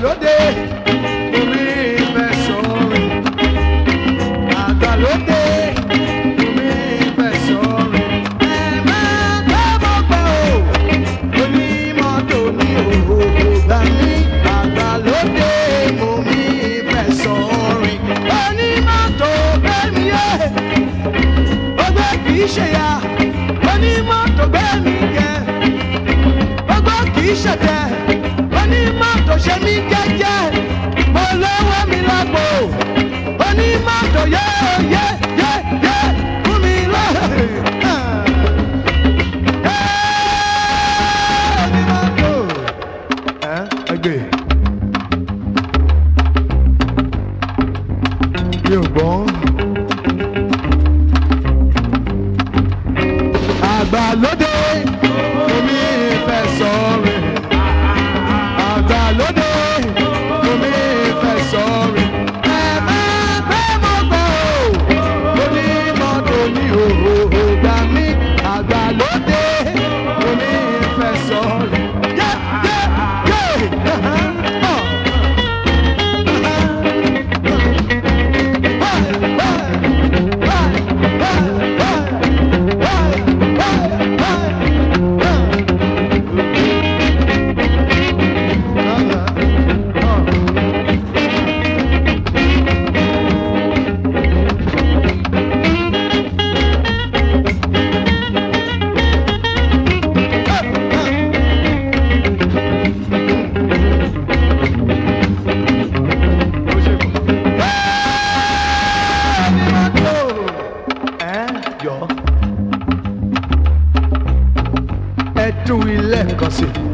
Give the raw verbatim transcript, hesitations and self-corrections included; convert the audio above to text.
àgbàlódé omi ìfẹ́ sọ̀rìn àgbàlódé omi ìfẹ́ sọ̀rìn ẹ̀ẹ́mẹ́ gbẹ́mọ̀gbẹ́ o onímọ́tò ní òhòhò gbà mí àgbàlódé omi ìfẹ́ sọ̀rìn onímọ́tò gbẹ̀mí yé ọgbẹ́ kìí ṣe ya onímọ́tò gbẹ̀mí yẹ ọgbẹ́ kìí ṣe tẹ onímọ́tò ṣe mí jẹ́jẹ́ olówó mi lágbo onímọ́tò yé yé yé yé fún mi lọ́hẹ̀. onímọ́tò ẹ ẹgbẹ́ mi ò gbọ́ àgbàlódé omi ìfẹ́ sọ̀rìn àgbàlódé omi ìfẹ́ sọ̀rìn ẹ̀ẹ́mẹ́ gbẹ́mọ̀gbẹ́ o onímọ́tò ní òhòhò gbà mí àgbàlódé omi ìfẹ́ sọ̀rìn yé yé yé. Ẹ tún ilé kan sí.